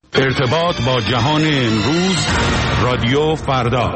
ارتباط با جهان امروز، رادیو فردا.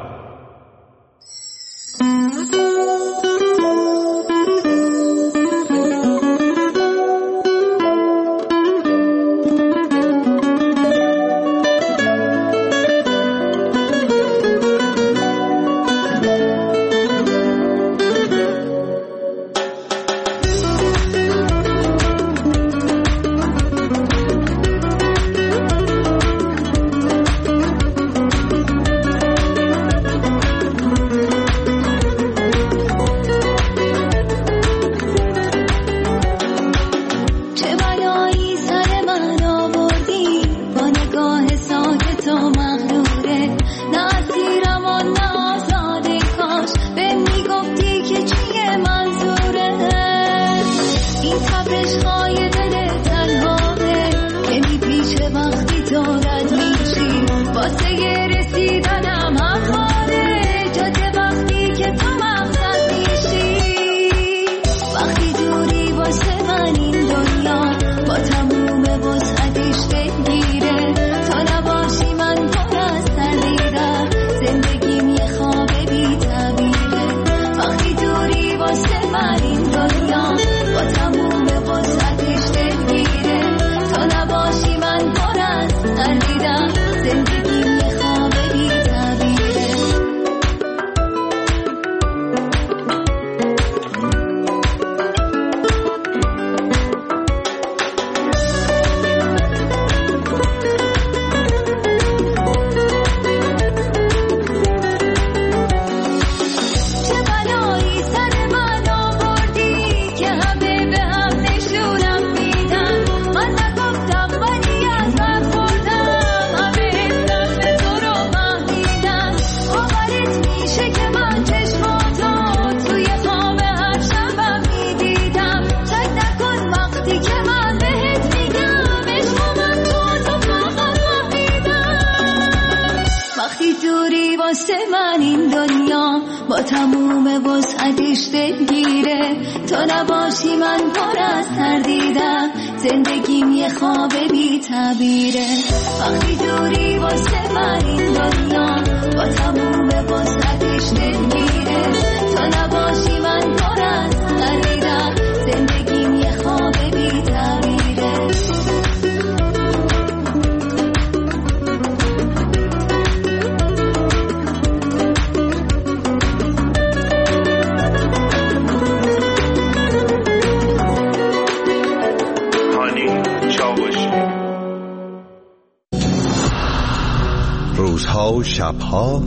روزها و شبها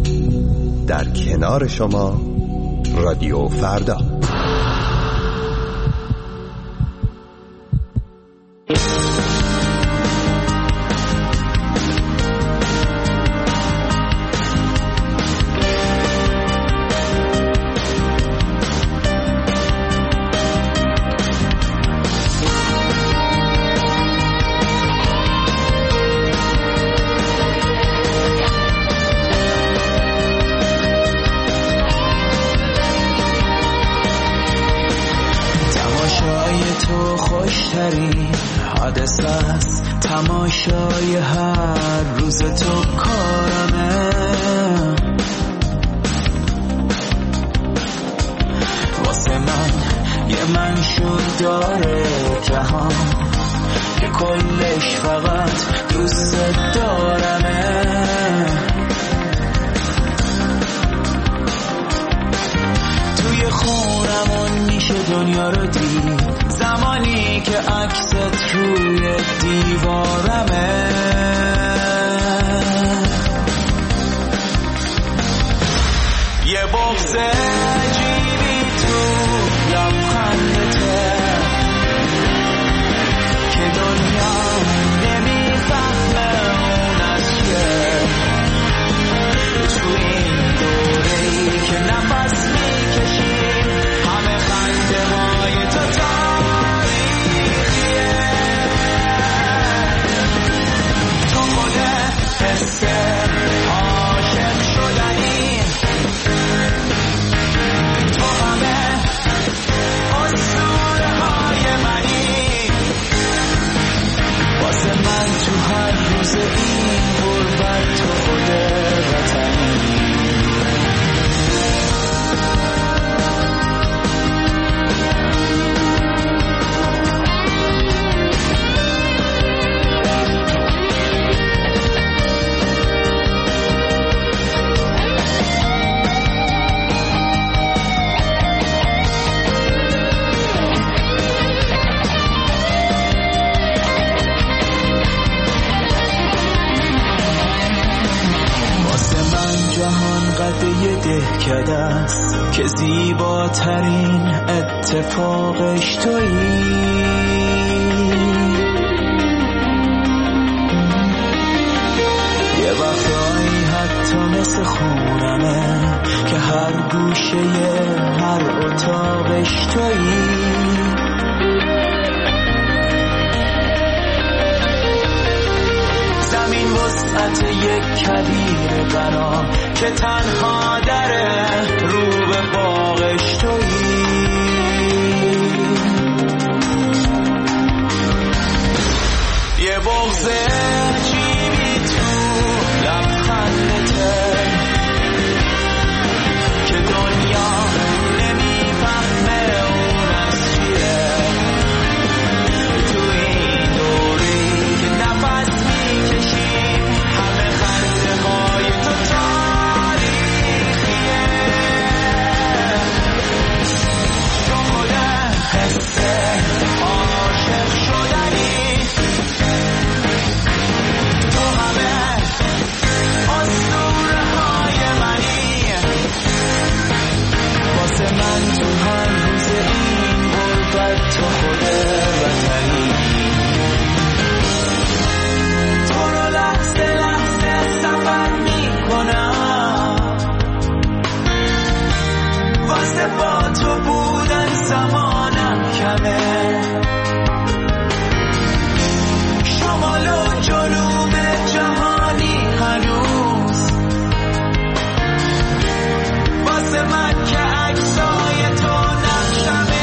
در کنار شما، رادیو فردا. تماشای هر روز تو کارمه، واسه من یه منشور داره جهان که کلش فقط دوست دارمه. توی خونمون میشه دنیا رو دید، زمانی که عکست روی دیوارمه. یه بغض عجیبی تو لبخندته که دنیا نمیفهمه اون از که تو این دوره‌ای که نفس میکشیم همه خنده های تو تاریخیه. تو خود حس عاشق شدنی این غربت تو خود وطنی. دهکده است که زیباترین اتفاقش تویی. یه وقتایی حتی مثل خونمه که هر گوشه هر اتاقش تویی. زمین وسعت یک کویر غنا که تنها دره رو به باغش تویی. یه بغض عجیبی تو لبخندته که دنیا نمیفهمه اون از چیه. تو این دوری که نفس میکشیم همه خنده های تو تاریخیه. شده حس عاشق شدنی تو همه اسطوره های منی. واسه من تو هر روز این غربت تو خود وطنی. تو رو لحظه لحظه سفر میکنم واسه با تو بودن زمانم کمه. شمال و جنوب جهانی هنوز واسه من که عکسای تو نقشمه.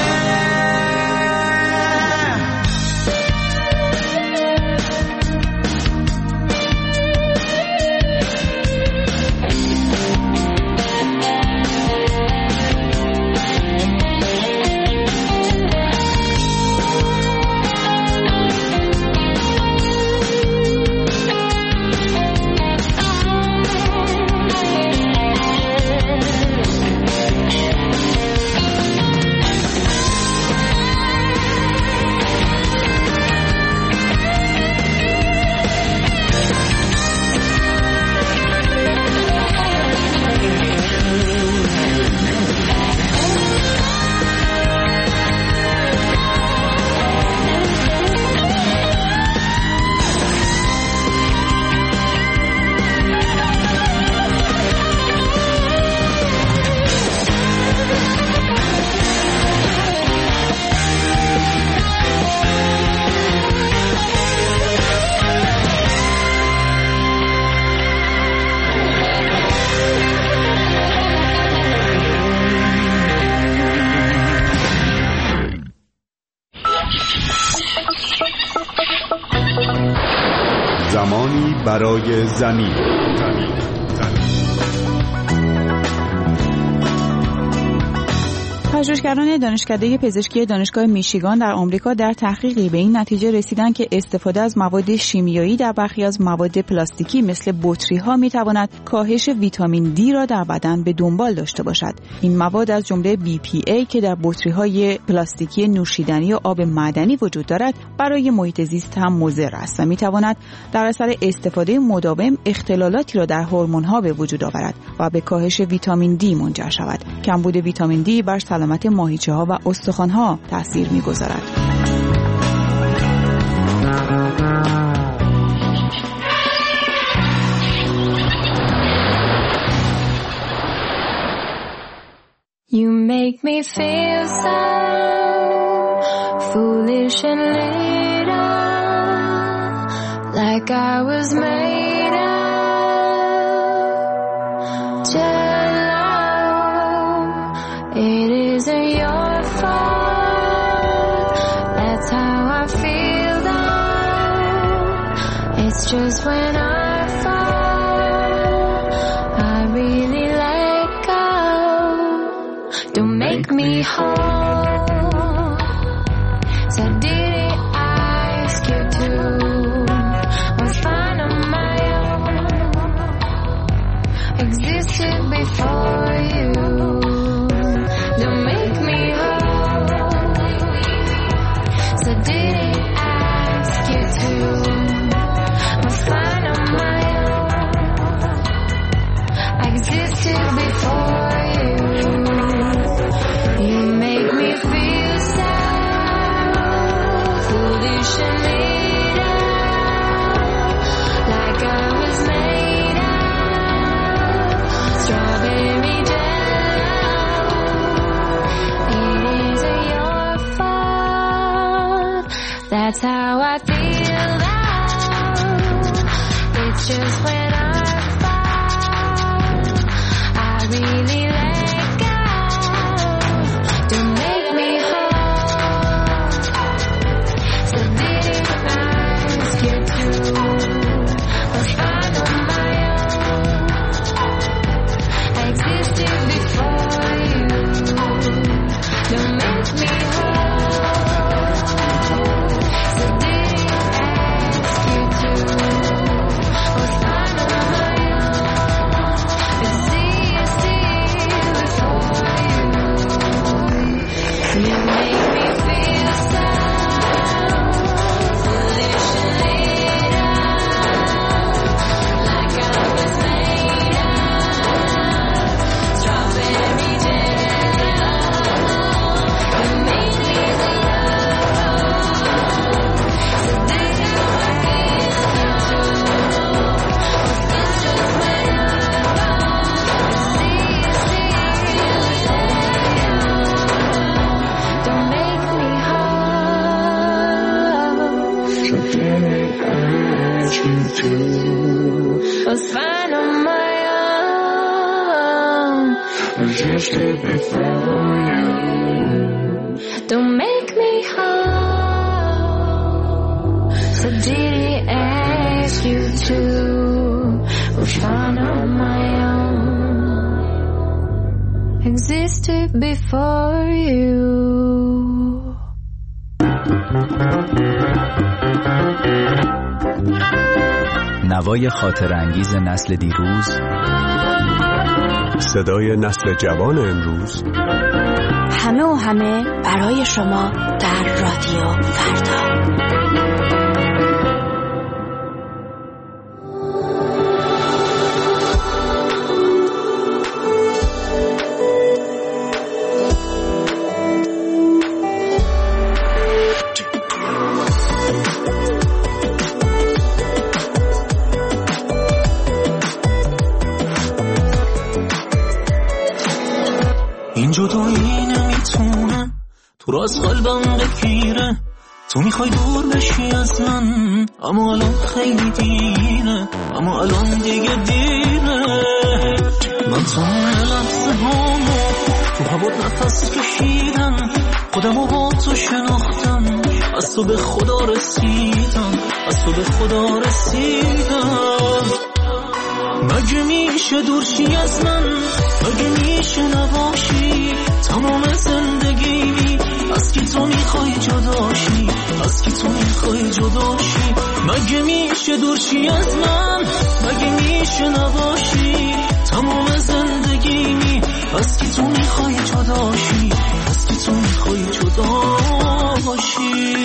زمانی برای زمین. پژوهشگران دانشکده پزشکی دانشگاه میشیگان در آمریکا در تحقیقی به این نتیجه رسیدند که استفاده از مواد شیمیایی در برخی از مواد پلاستیکی مثل بطری‌ها می‌تواند کاهش ویتامین دی را در بدن به دنبال داشته باشد. این مواد از جمله BPA که در بطری‌های پلاستیکی نوشیدنی و آب معدنی وجود دارد، برای محیط زیست هم مضر است و می‌تواند در اثر استفاده مداوم اختلالاتی را در هورمون‌ها به وجود آورد و به کاهش ویتامین دی منجر شود. کمبود ویتامین دی بر سلامت ماهیچه‌ها و استخوان‌ها تأثیر می‌گذارد. You make me feel so foolish and little, like I was made of jello. It isn't your fault, that's how I feel though. It's just when I fall, I really let go. Don't make me whole. So did it ask you to? I'm fine on my own. Existed before you. Don't make me whole. So did it ask you to? I'm fine on my own. I existed before you. You make me feel sad, foolish and made up, like I was made up, strawberry jam. It isn't your fault, that's how I feel now. It's just when I fall, I really let go. Don't make me whole. So did it ask you to? I'm fine on my own. I existed before you. Don't make me whole. So did it ask you to? I'm fine on my own. I see before you. You make me feel sad, foolish and laid out, like I was made up, strawberry jam. You make me so did it ask you to? It's just when I don't make me whole. So did it ask you to? I was fine on my own. Existed before you. Don't make me whole. So did it ask you to? I was fine on my own. Existed before you. نوای خاطرانگیز نسل دیروز، صدای نسل جوان امروز، همه و همه برای شما در رادیو فردا. این جدایی نمیتونه تو را از قلبم بگیره. تو میخوای دور بشی از من، اما الان خیلی دیره، اما الان دیگه دیره. من تمام لحظه هامو تو هوا نفس کشیدم، خودمو با تو شناختم، از تو به خدا رسیدم، از تو به خدا رسیدم. مگه میشه دورشی از من، مگه میشه نباشی تمام زندگی؟ از کی تو میخوای جداشی، از کی تو میخوای جداشی؟ مگه میشه دورشی از من، مگه میشه نباشی تمام زندگی؟ از کی تو میخوای جداشی، از کی تو میخوای جداشی؟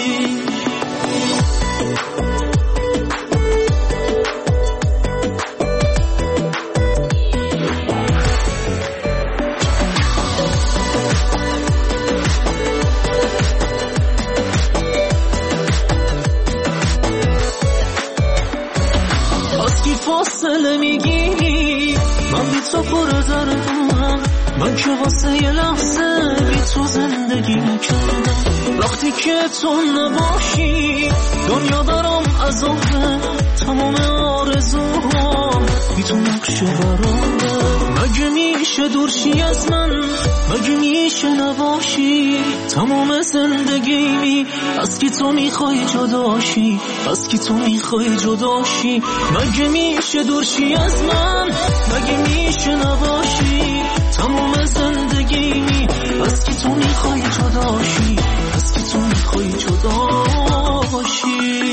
فاصله میگیری، من بی تو پر دردم، من که واسه یه لحظه بی تو زندگی نکردم. وقتی که تو نباشی دنیا برام عذابه، تمام آرزوها بی تو نقشه برامه. مگه میشه میشه دورشی از من، مگه میشه نباشی تمام زندگیمی؟ از کی تو میخوای جداشی؟ از کی تو میخوای جداشی؟ مگه میشه دورشی از من، مگه میشه نباشی تمام زندگیمی؟ از کی تو میخوای جداشی؟ از کی تو میخوای جداشی؟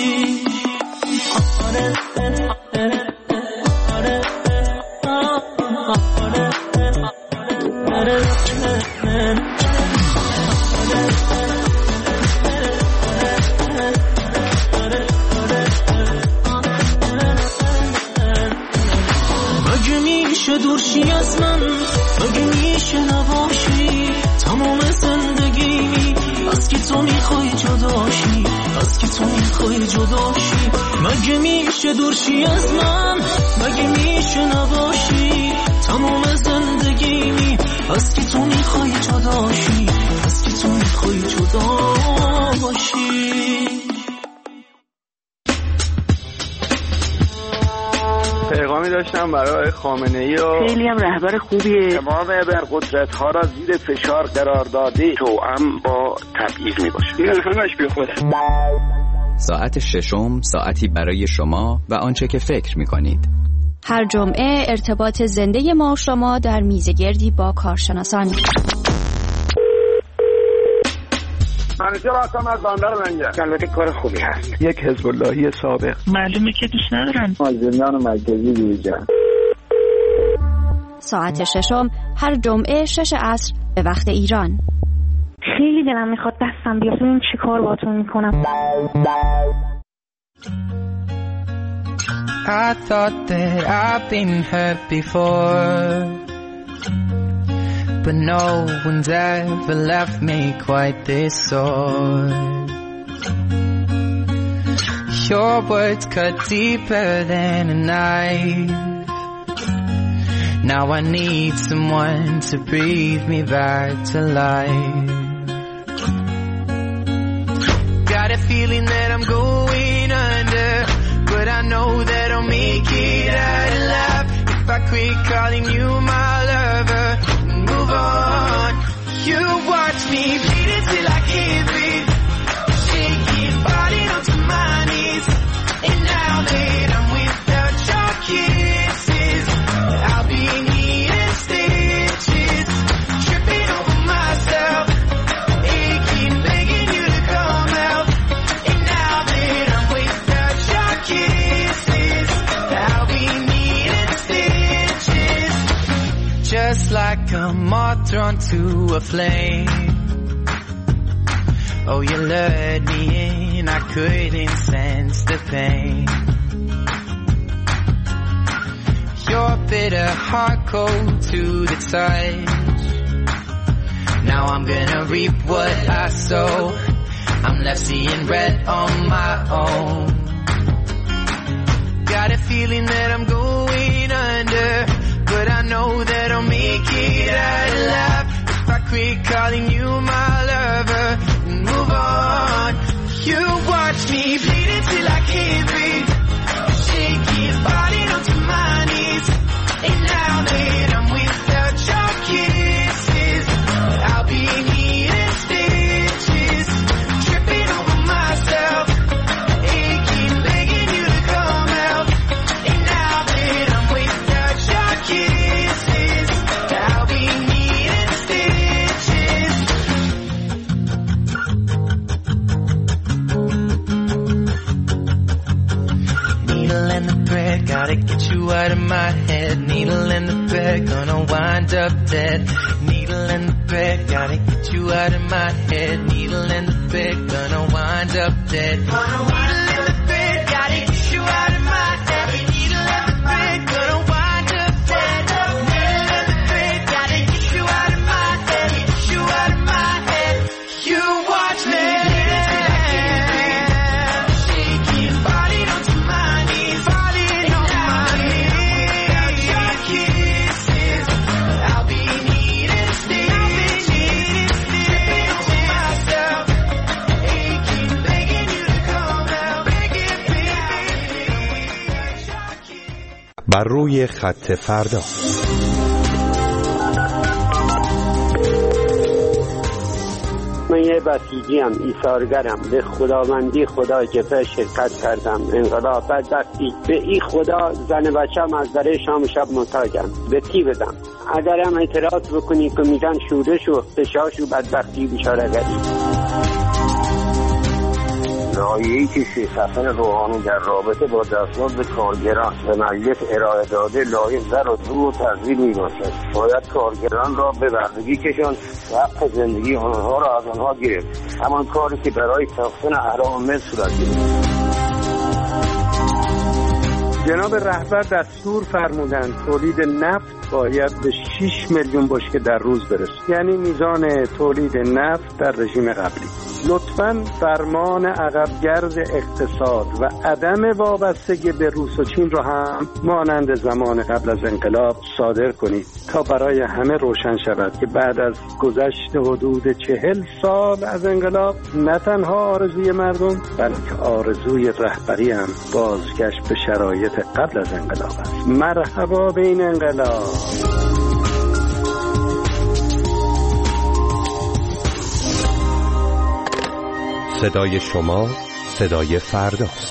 مگه میشه دورشی از من، مگه میشه نباشی تمام زندگیمی؟ از کی تو میخوای جداشی؟ از کی تو میخوای جداشی؟ مگه میشه دورشی از من، مگه میشه نباشی تمام زندگیمی؟ از کی تو میخوای جداشی؟ از کی تو میخوای جداشی؟ پیغامی داشتم برای خامنه‌ای و خیلی هم رهبر خوبیه. تمام ابرقدرت‌ها را زیر فشار قرار داده، توأم با تبعیض میباشه. این همش بیخوده. ساعت ششم، ساعتی برای شما و آنچه که فکر می‌کنید. هر جمعه ارتباط زنده ما و شما در میزگردی با کارشناسان. منیجر هستم از بندر منجر. البته کار خوبی هست. یک حزب اللهی سابق. معلومه که دوست ندارن. زندان مرکزی بیرجان. ساعت ششم هر جمعه 6 عصر به وقت ایران. خیلی دلم میخواد دستم بیاد ببینم چی کار باهاتون میکنم. I thought that I've been hurt before, but no one's ever left me quite this sore. Your words cut deeper than a knife. Now I need someone to breathe me back to life. Got a feeling that I'm going under, but I know that I'll make it out alive if I quit calling you my lover and move on. You watch me bleeding till I can't breathe, shaking, falling onto my knees. And now that I'm without your kisses, I'll be needing stitches, tripping over myself, aching, begging you to come out. And now that I'm without your kisses, I'll be needing stitches, just like a moth drawn to a flame. Oh, you lured me in, I couldn't sense the pain. Your bitter heart cold to the touch. Now I'm gonna reap what I sow. I'm left seeing red on my own. Got a feeling that I'm going under, but I know that I'll make it out alive if I quit calling you my lover and move on. You watch me bleeding till I can't breathe, shaking, falling onto my knees. And now that I'm without your kisses, I'll be needing stitches, tripping over myself, aching, begging you to come out. And now that I'm without your kisses, I'll be needing stitches. Needle and the thread, gotta get you out of my head. Needle and the thread, gonna wind up dead. Needle and the thread, gotta get you out of my head. Needle and the thread, gonna wind up dead. Needle and the thread, gotta get you out of my head. Needle and the thread, gonna wind up dead. Needle and the thread, gotta get you out of my head. Get you out of my head. You watch me. بر روی خط فردا. بسیجیم، ایثارگرم، به خداوندی خدا جبهه شرکت کردم. انقلاب بدبختی به ای خدا زن بچم از در شام و شب محتاجم، به کی بدم؟ اگر هم اعتراض بکنی که میگن شورش و فشاش و بدبختی بیچاره‌گری. لایحه‌ای که شیخ حسن روحانی در رابطه با دستمزد کارگران به مجلس ارائه داده لایحه زر و زور و تضییع میباشد. باید کارگران را به بردگی کشاند و حق زندگی آنها را از آنها گرفت، همان کاری که برای تحسین احرام ملت صورت گرفت. جناب رهبر دستور فرمودند تولید نفت باید به 6 میلیون بشکه در روز برسه، یعنی میزان تولید نفت در رژیم قبلی. لطفاً فرمان عقبگرد اقتصاد و عدم وابستگی به روس و چین را هم مانند زمان قبل از انقلاب صادر کنید تا برای همه روشن شود که بعد از گذشت حدود 40 سال از انقلاب نه تنها آرزوی مردم بلکه آرزوی رهبری هم بازگشت به شرایط قبل از انقلاب است. مرحبا به این انقلاب. صدای شما صدای فرداست.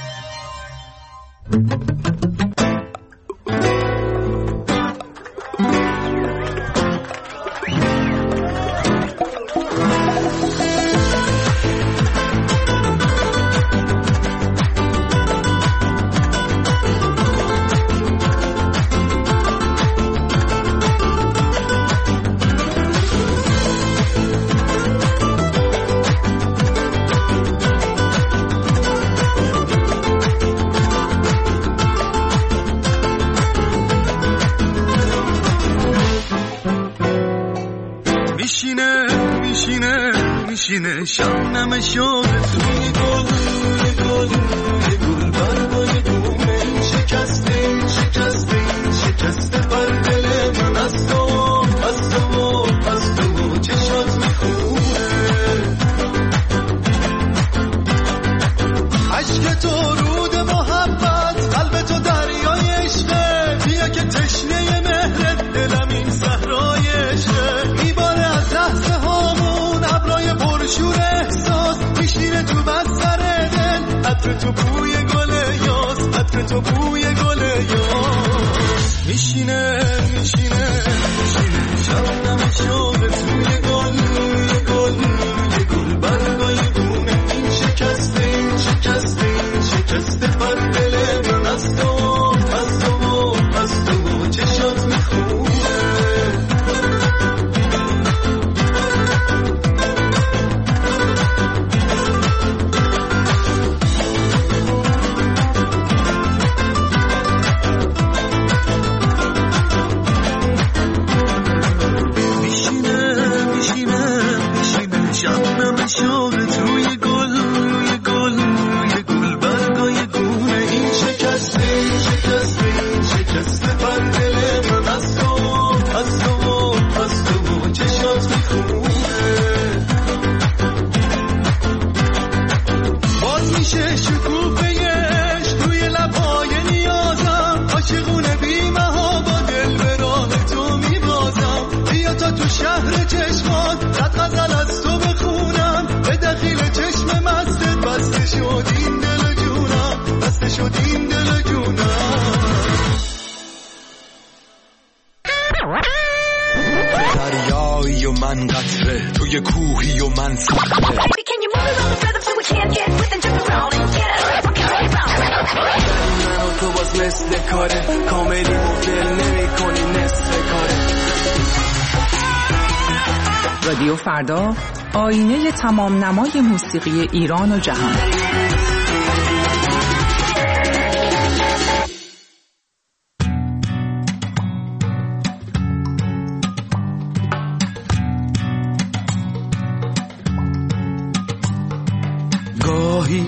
میشینه شامنم شوق توی گل برگای دومه شکسته بر دل من از تو چشات میخونه عشق تو رود محبت قلب تو دریای عشقه بیا که تشنه مهرت دلم این صحرای عشقه میباره از لحظه هامون ابرای پرشور احساس میشینه تو بستر دل عطر تو بوی گل یاس میشینه شبنم شوق توی گل برگای دونه این شکسته بر دل من از تو چشات میخونه شبنم شوق توی گل برگای دونه این شکسته بر دل من از تو چشات میخونه باز میشه شکوفه‌اش توی لبهای نیازم عاشقونه بی‌مها با دل به راه تو میبازم بیا تا تو شهر چشمان صد غزل از تو بخونم به دخیل چشم مستت بسته شد این دل جونم دریایی و من قطره توی کوهی و من صخره من و تو باز مثل کاره کاملی مفل نمی کنی نصف کاره. رادیو فردا، آینه تمام نمای موسیقی ایران و جهان. گاهی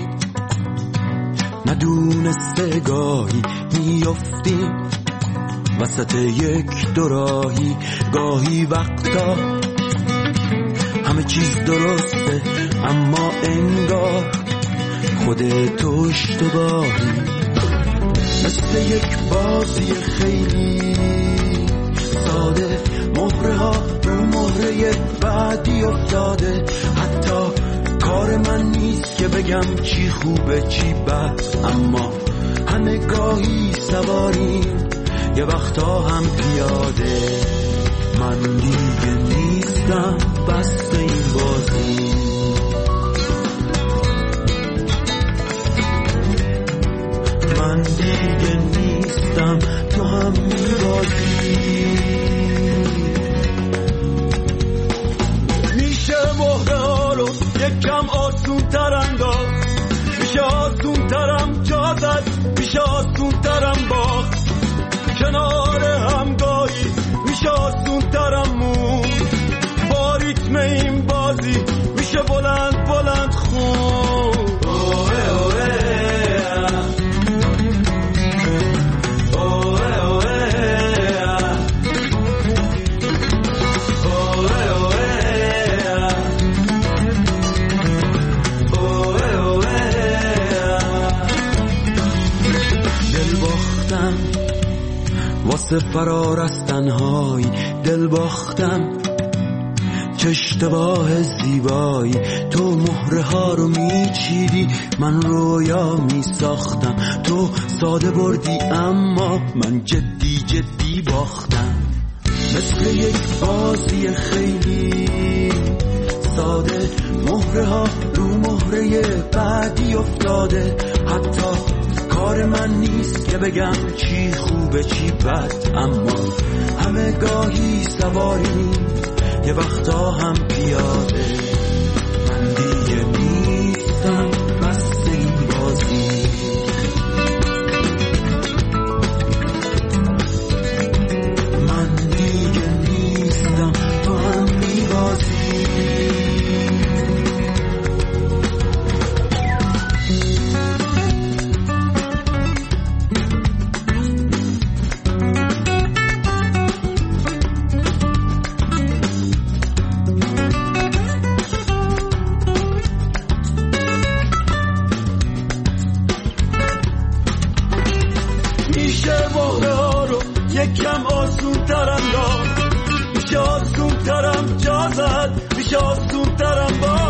ندونسته گاهی میافتیم وسط یک دوراهی، گاهی وقتا همه چیز درسته اما انگار خودت اشتباهی، مثل یک بازی خیلی ساده مهره ها رو مهره بعدی افتاده. حتی کار من نیست که بگم چی خوبه چی بد، اما همه گاهی سواریم یه وقتا هم پیاده. من دیگه نیستم بس این بازی، من دیگه نیستم تو هم میبازی. میشه مهره ها رو یکم آسون تر انداز، میشه آسون ترم جا زد، میشه آسون ترم باخت کنار همگاهی، میشه آسون ترم مون با ریتم این بازی، میشه بلند بلند خون. اوه اوه واسه فرار از تنهایی، دل باختم چه اشتباه زیبایی. تو مهره ها رو میچیدی، من رویا میساختم. تو ساده بردی اما من جدی جدی باختم. مثل یک بازی خیلی ساده، مهره ها رو مهره بعدی افتاده. حتی کار من نیست که بگم چی خوبه چی بد، اما همه گاهی سواریم یه وقتا هم پیاده. من دیگه نیستم بس این بازی، من دیگه نیستم تو هم میبازی. یکم آسون ترم داد، میشه آسون ترم جا زد، میشه آسون ترم با